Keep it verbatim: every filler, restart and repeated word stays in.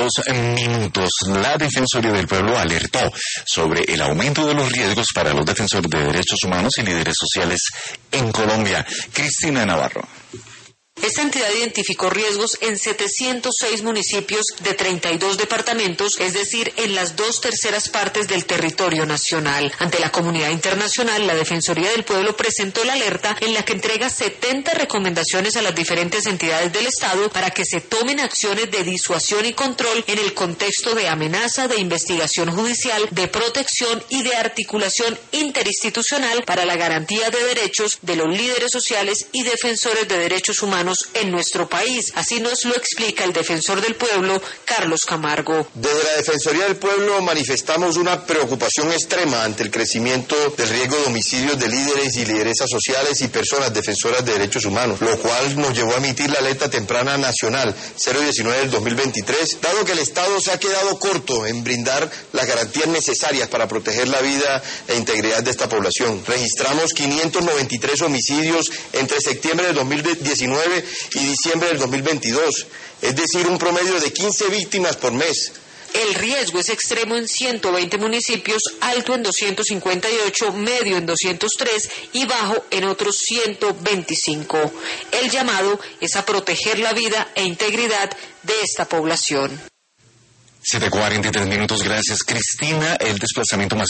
dos minutos. La Defensoría del Pueblo alertó sobre el aumento de los riesgos para los defensores de derechos humanos y líderes sociales en Colombia. Cristina Navarro. Esta entidad identificó riesgos en setecientos seis municipios de treinta y dos departamentos, es decir, en las dos terceras partes del territorio nacional. Ante la comunidad internacional, la Defensoría del Pueblo presentó la alerta en la que entrega setenta recomendaciones a las diferentes entidades del Estado para que se tomen acciones de disuasión y control en el contexto de amenaza, de investigación judicial, de protección y de articulación interinstitucional para la garantía de derechos de los líderes sociales y defensores de derechos humanos en nuestro país. Así nos lo explica el defensor del pueblo, Carlos Camargo. Desde la Defensoría del Pueblo manifestamos una preocupación extrema ante el crecimiento del riesgo de homicidios de líderes y lideresas sociales y personas defensoras de derechos humanos, lo cual nos llevó a emitir la alerta temprana nacional cero diecinueve del dos mil veintitrés, dado que el Estado se ha quedado corto en brindar las garantías necesarias para proteger la vida e integridad de esta población. Registramos quinientos noventa y tres homicidios entre septiembre del dos mil diecinueve y diciembre del dos mil veintidós, es decir, un promedio de quince víctimas por mes. El riesgo es extremo en ciento veinte municipios, alto en doscientos cincuenta y ocho, medio en doscientos tres y bajo en otros ciento veinticinco. El llamado es a proteger la vida e integridad de esta población. siete cuarenta y tres minutos, gracias Cristina. El desplazamiento más